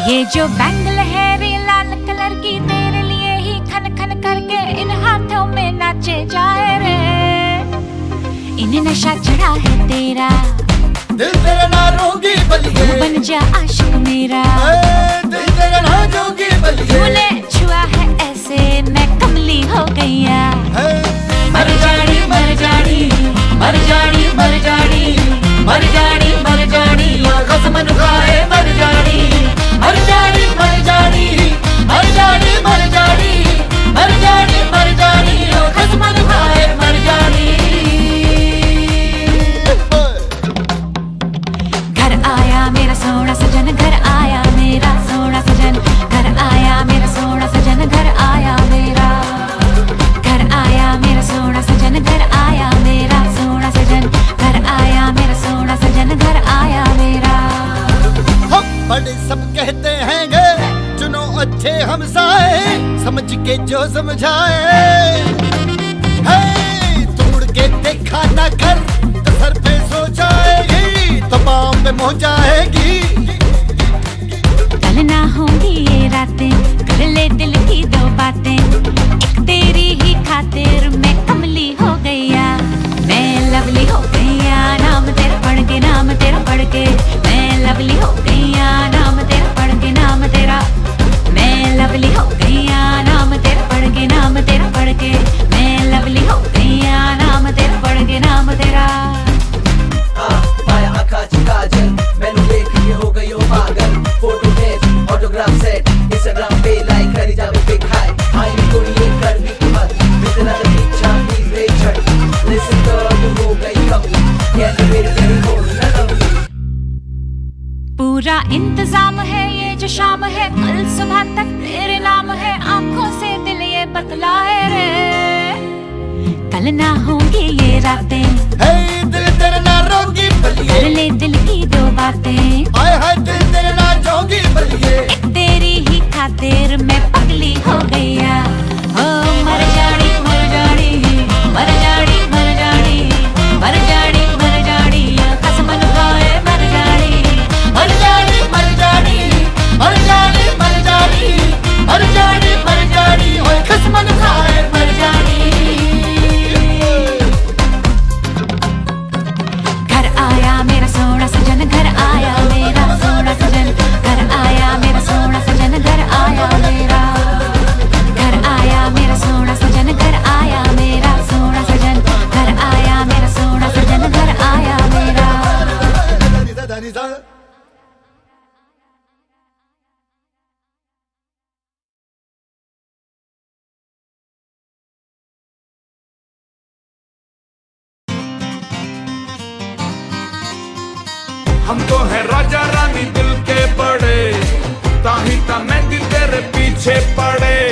ये जो बैंगल है रे लाल कलर की, तेरे लिए ही खन खन करके इन हाथों में नाचे जाए रे। इन्हें नशा चढ़ा है तेरा, दिल तेरा ना रोगी बलिए, तू बन जा आशिक मेरा। दिल तेरा ना रोगी बलिए, तूने छुआ है ऐसे मैं कमली हो गईया। मर जानी मर जानी मर जानी मर जानी मर जानी मर जानी कसम खाए मर जानी मर जानी मर जानी मर जानी मर जानी मर जानी मर जानी कसम खाए मर जानी। घर आया मेरा सोना सजन, घर आया मेरा सोना सजन, घर आया मेरा सोना सजन, घर आया मेरा, घर आया मेरा सोना सजन, घर आया मेरा सोना सजन, घर आया मेरा सोना सजन, घर आया मेरा। बड़े सब कहते हैं गे चुनो अच्छे हमसाए, समझ के जो समझाए। तोड़ के देखा ना कर तो सर पे सो जाएगी, तो पाँव पे मोह जाएगी। कल ना होंगी ये रातें, कर ले दिल की दो बातें, एक तेरी ही खातिर मैं कमली हो गईया, मैं लवली हो गईया। नाम तेरा पढ़ के, नाम तेरा पढ़ के मैं लवली हो गईया, नाम तेरा पढ़ के, नाम तेरा मैं लवली हो गईया, नाम तेरा पढ़ के, नाम तेरा पढ़ के मैं लवली हो गईया, नाम तेरा पढ़ के, नाम तेरा। पाया आँखा च काजल, मैनू देख के हो गई हो पागल। फोटो भेज ऑटोग्राफ सेट इंस्टाग्राम पे लाइक करी जावे बिग हाई। आई नी कोई ये कर दी की मत मितना द पीछा प्लीज रे छट। लिसन तो तू हो गई कमली, कैसे मेरे तेरी हो ना लवली। पूरा इंतजाम है ये जो शाम है, कल सुबह तक तेरे नाम है, आंखों से दिल ये बतलाए रे। कल ना होंगी ये रातें, दिल तेरा ना रोगी बलिए, कर ले दिल की दो बातें। आय हाय दिल तेरा ना जोगी बलिए, एक तेरी ही खातिर मैं पगली हो गईया। ओ मर जानी मर जानी मर जानी मर जानी मर जानी मर जानी कसम खाए मर जानी मर जानी मर जानी मर जानी मर जानी मर जानी मर जानी ओए कसम खाए मर जानी। घर आया मेरा सोना सजन, घर आया मेरा सोना सजन, घर आया मेरा सोना सजन, घर आया मेरा, घर आया मेरा सोना सजन, घर आया मेरा सोना सजन, घर आया मेरा सोना सजन, घर आया मेरा। हम तो है राजा रानी दिल के बड़े, ताही ता मैं दिल तेरे पीछे पड़े।